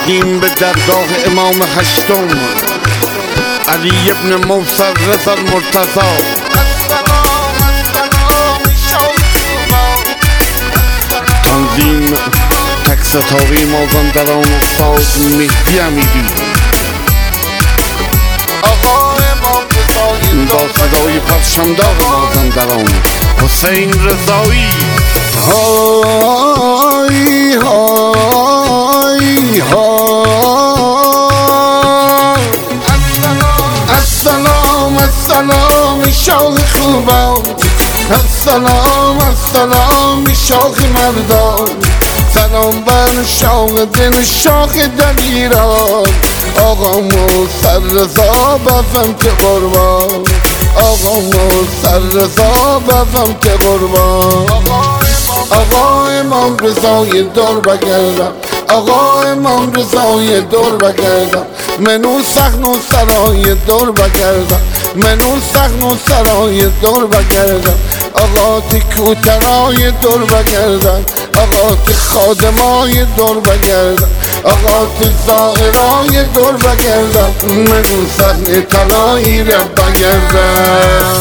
رفتیم به درگاه امام هشتم علی ابن موسی رضا المرتضی. تنظیم تک ستاره مازندران استاد مهدی امیری با صدای پرچمدار مازندران حسین رضایی. های های های السلام السلام شاخ خوبان، السلام السلام شاخ مردان، سلام بر شاخ دل شاخ دلیران. آقا موسی رضا بفهم که قربان، آقا موسی رضا بفهم که قربان. آقا امام رضای دور بگردم، آقا امام رضای دور بگردم، منو سخن و سرای دور بگردم، منو سخن و سرای دور بگردم. آقا تی کوترای دور بگردم، آقا تی خادمای دور بگردم، آقا تی زائرای دور بگردم، منو سخن طلایی را بگردم،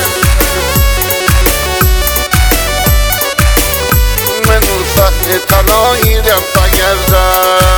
منو سخن طلایی را بگردم.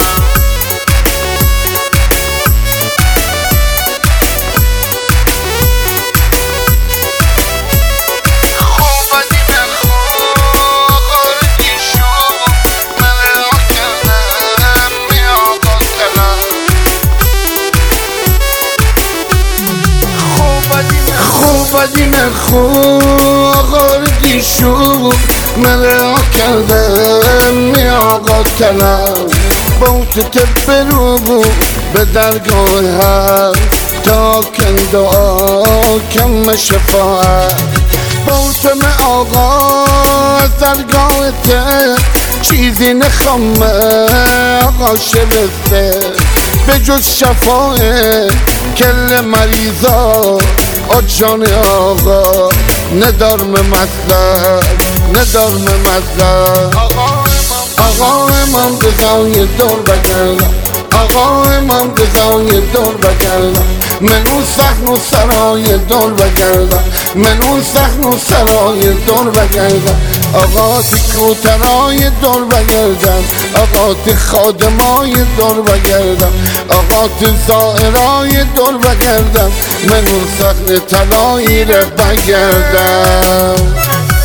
بدیم خوردی شو مرا کردم می آقا تنم بوت تبرو به درگاه هر تا کن دعا کم شفاعت. بوتم آقا درگاه ته چیزی نخوام آقا شبسته به جز شفاعت کل مریضا جان آقا ندارم مطلب، ندارم مطلب. آقا امام رضای دور بگردم، آقا امام رضای دور بگردم، منو سخن و سرای دور بگردم، منو سخن و سرای دور بگردم. آقا تی کوترای دور بگردم، آقا تی خادمای دور بگردم، آقا تی زائرای دور بگردم، منو سخن طلایی را بگردم.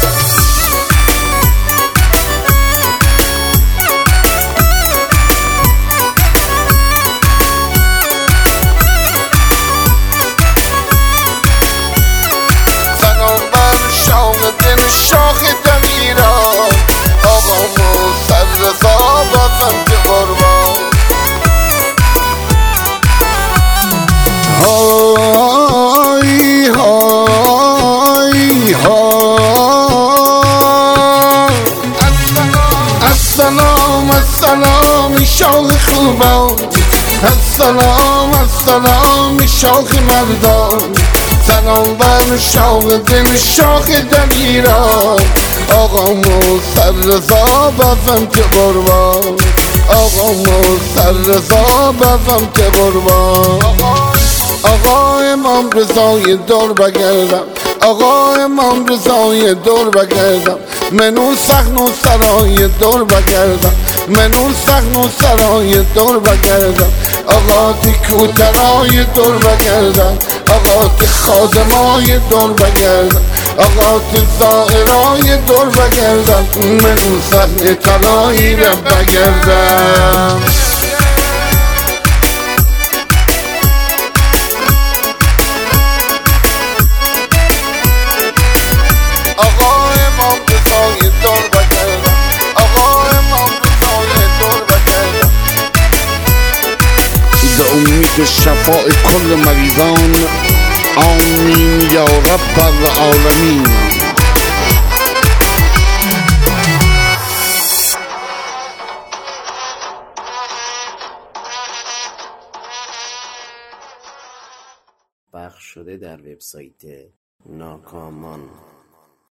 سلام بر شاخ دل شاخ دلیران، آقا موسی رضا بفهم که قربان. های های های السلام السلام شاخ خوبان، السلام السلام شاخ مردان، سلام بر شاخ دل شاخ دلیران. آقا موسی رضا بفهم که قربان، آقا موسی رضا بفهم که قربان. آقا امام رضای دور بگردم، آقا امام رضای دور بگردم، منو سخن و سرای دور بگردم، منو سخن و سرای دور بگردم. آقا تی کوترای دور بگردم، آقا تی خادمای دور بگردم، آقا تی زائرای دور بگردم، منو سخن طلایی را بگردم. آقا امام رضای دور بگردم، آقا امام رضای دور بگردم. به امید شفاء کل مریضان آمین یا رب العالمین. پخش شده در وبسایت ناکامان.